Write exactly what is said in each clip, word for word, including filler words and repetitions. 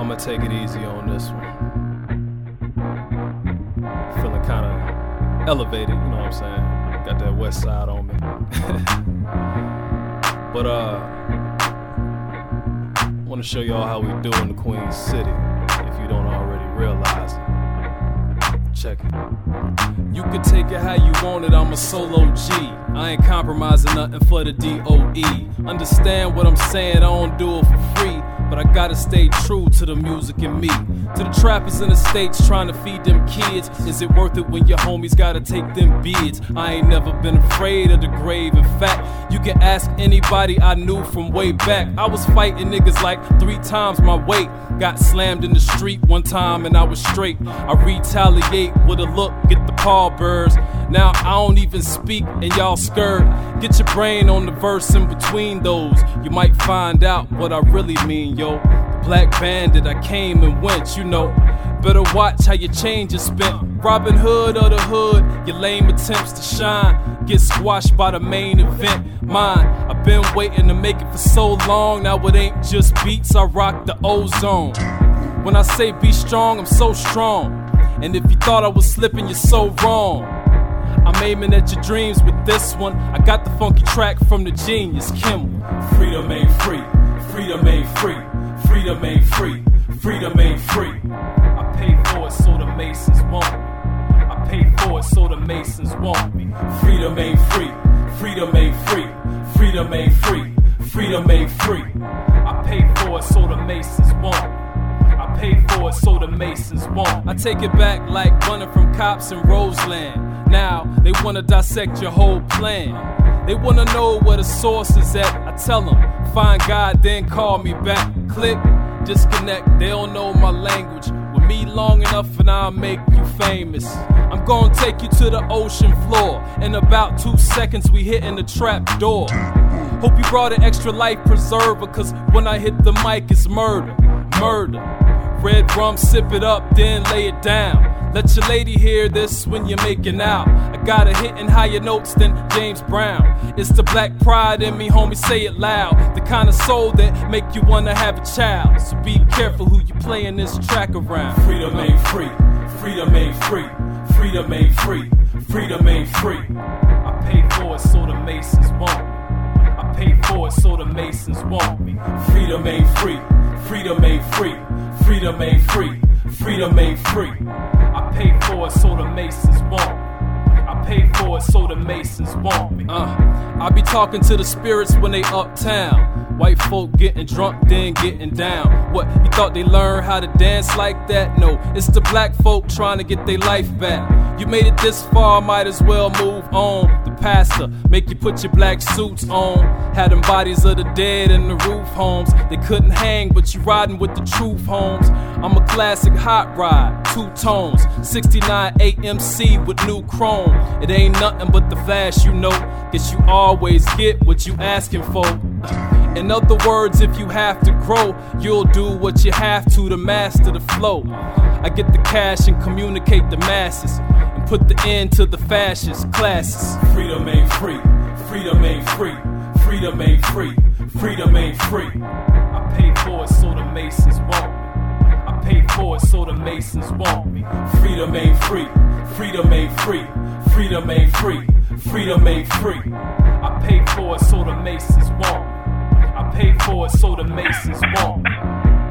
I'ma take it easy on this one. Feeling kinda elevated, you know what I'm saying? Got that west side on me. But uh, I wanna show y'all how we do in the Queen City, if you don't already realize it. Check it. You can take it how you want it, I'm a solo G. I ain't compromising nothing for the D O E. Understand what I'm saying, I don't do it for free, but I gotta stay true to the music in me. To the trappers in the States trying to feed them kids, is it worth it when your homies gotta take them bids? I ain't never been afraid of the grave. In fact, you can ask anybody I knew from way back. I was fighting niggas like three times my weight. Got slammed in the street one time and I was straight. I retaliate with a look, get the pallbearers. Now I don't even speak and y'all scared. Get your brain on the verse in between those. You might find out what I really mean, yo. The Black Bandit, I came and went, you know. Better watch how your change is spent. Robin Hood of the hood, your lame attempts to shine get squashed by the main event. Mine, I've been waiting to make it for so long. Now it ain't just beats, I rock the ozone. When I say be strong, I'm so strong. And if you thought I was slipping, you're so wrong. I'm aiming at your dreams with this one. I got the funky track from the genius, Kim. Freedom ain't free, freedom ain't free, freedom ain't free, freedom ain't free. I paid for it so the Masons want me. I paid for it so the Masons want me. Freedom ain't free, freedom ain't free, freedom ain't free, freedom ain't free. I paid for it so the Masons want me. I paid for it so the Masons want me. I take it back like running from cops in Roseland. Now they wanna dissect your whole plan. They wanna know where the source is at. I tell them, find God, then call me back. Click, disconnect, they don't know my language. With me long enough and I'll make you famous. I'm gonna take you to the ocean floor. In about two seconds we hitting the trap door. Hope you brought an extra life preserver, cause when I hit the mic it's murder, murder. Red rum, sip it up, then lay it down. Let your lady hear this when you're making out. I got a hit in higher notes than James Brown. It's the black pride in me, homie, say it loud. The kind of soul that make you wanna have a child. So be careful who you playing this track around. Freedom ain't free, freedom ain't free, freedom ain't free, freedom ain't free. I paid for it so the Masons want me. I paid for it so the Masons want me. Freedom ain't free, freedom ain't free, freedom ain't free, freedom ain't free. I paid for it so the Masons want me. I paid for it so the Masons want me. Uh, I be talking to the spirits when they uptown. White folk getting drunk, then getting down. What, you thought they learned how to dance like that? No, it's the black folk trying to get their life back. You made it this far, might as well move on. The pastor make you put your black suits on. Had them bodies of the dead in the roof homes. They couldn't hang, but you riding with the truth homes. I'm a classic hot ride, two tones, sixty-nine A M C with new chrome. It ain't nothing but the flash, you know. Guess you always get what you asking for. In other words, if you have to grow, you'll do what you have to to master the flow. I get the cash and communicate the masses and put the end to the fascist classes. Freedom ain't free, freedom ain't free, freedom ain't free, freedom ain't free. I paid for it so the Masons want me. I paid for it so the Masons want me. Freedom ain't free, freedom ain't free, freedom ain't free, freedom ain't free. I paid for it so the Masons want me. I paid for it so the Masons want me.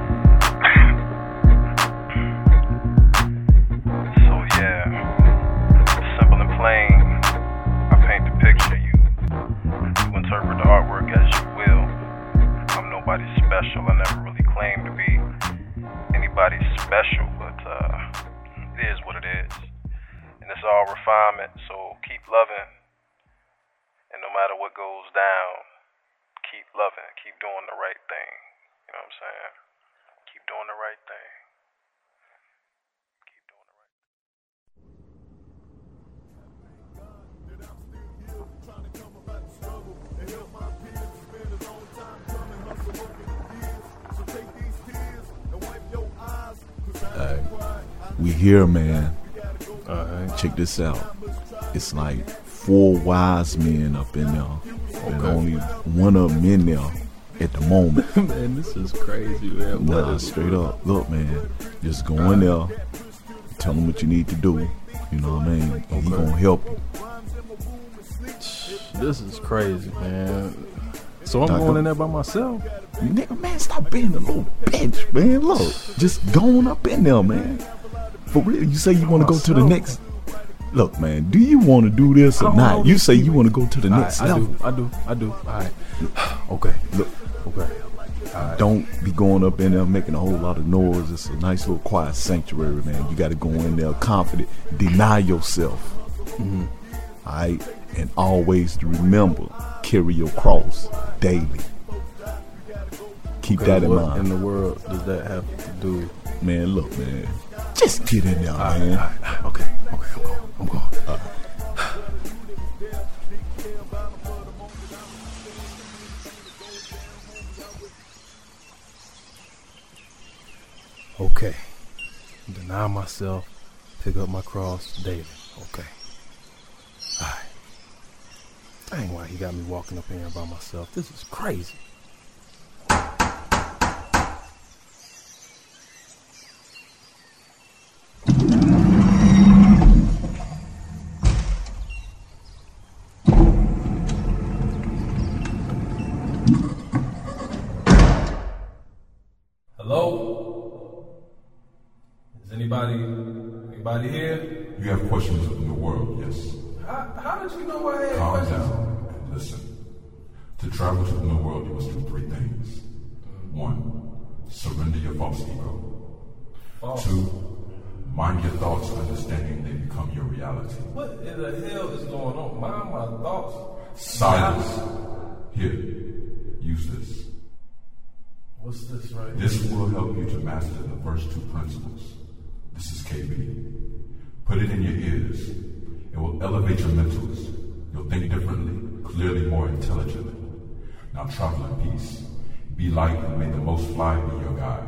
So yeah, simple and plain, I paint the picture. You, you interpret the artwork as you will. I'm nobody special. I never really claimed to be anybody special, but uh, it is what it is. And it's all refinement, so keep loving. And no matter what goes down, keep loving, keep doing the right thing. You know what I'm saying? Keep doing the right thing. Keep doing the right thing. Uh, we here, man. Alright. Check this out. It's like four wise men up in there. Okay. And only one of them in there. at the moment. Man, this is crazy, man. No, that's straight up. Look, man, just go in there, tell him what you need to do. You know what I mean? And he gonna help you. This is crazy, man. So I'm Now going go- in there by myself. Nigga, man, stop being a little bitch, man. Look, just going up in there, man. For real, you say you want to go to the next. Look, man, do you want to do this or I don't not? know You these say you people. want to go to the All next right, I level. do, I do, I do. All right. Okay. Look, Okay. All right. don't be going up in there making a whole lot of noise. It's a nice little quiet sanctuary, man. You got to go in there confident. Deny yourself. Mm-hmm. All right? And always remember, carry your cross daily. Keep Okay, that in what mind. in the world does that have to do? Man, look, man. Just get in there, All right, man. all right. Okay. Okay. I'm going. I'm going. Uh, Okay. Deny myself. Pick up my cross daily. Okay. Alright. Dang, why he got me walking up in here by myself. This is crazy. Hello? Is anybody anybody here? You have questions of the world, yes. How, how did you know I had Calm questions? down and listen. To travel to the new world, you must do three things. One, surrender your false ego. False. Two, mind your thoughts, understanding they become your reality. What in the hell is going on? Mind my thoughts. Silence. Here, use this. What's this right here? This will help you to master the first two principles. This is K B. Put it in your ears. It will elevate your mentals. You'll think differently, clearly more intelligently. Now travel in peace. Be light and may the most fly be your guide.